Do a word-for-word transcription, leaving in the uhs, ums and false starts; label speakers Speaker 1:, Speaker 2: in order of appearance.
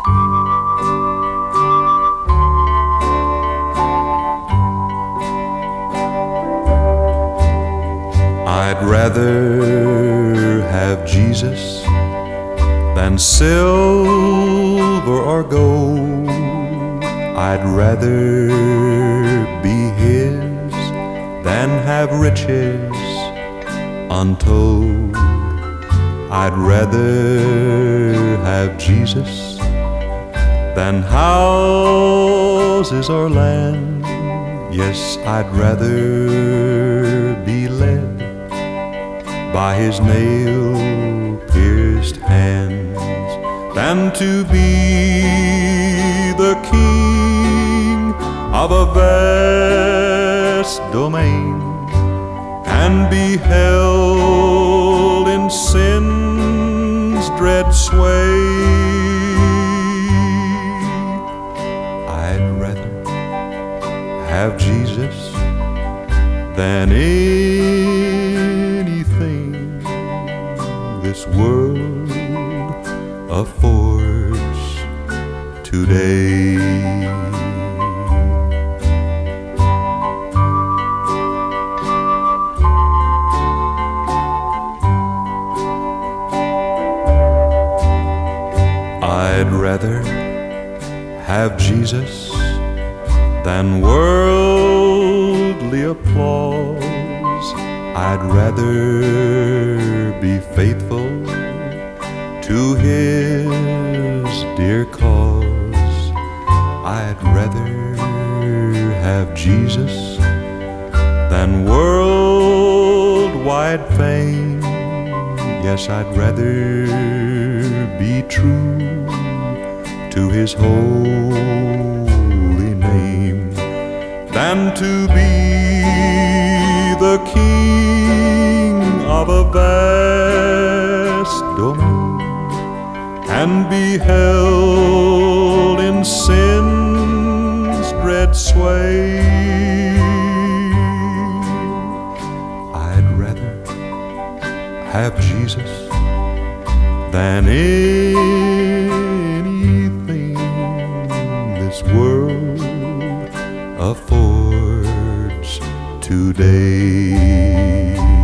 Speaker 1: I'd rather have Jesus than silver or gold. I'd rather be His than have riches untold. I'd rather have Jesus than houses or land. Yes, I'd rather be led by His nail-pierced hands than to be the king of a vast domain and be held in sin's dread sway. I'd rather have Jesus than anything this world affords today. I'd rather have Jesus than worldly applause. I'd rather be faithful to His dear cause. I'd rather have Jesus than worldwide fame. Yes, I'd rather be true to His holy name than to be the king of a vast domain and be held in sin's dread sway. I'd rather have Jesus than anything this world affords today.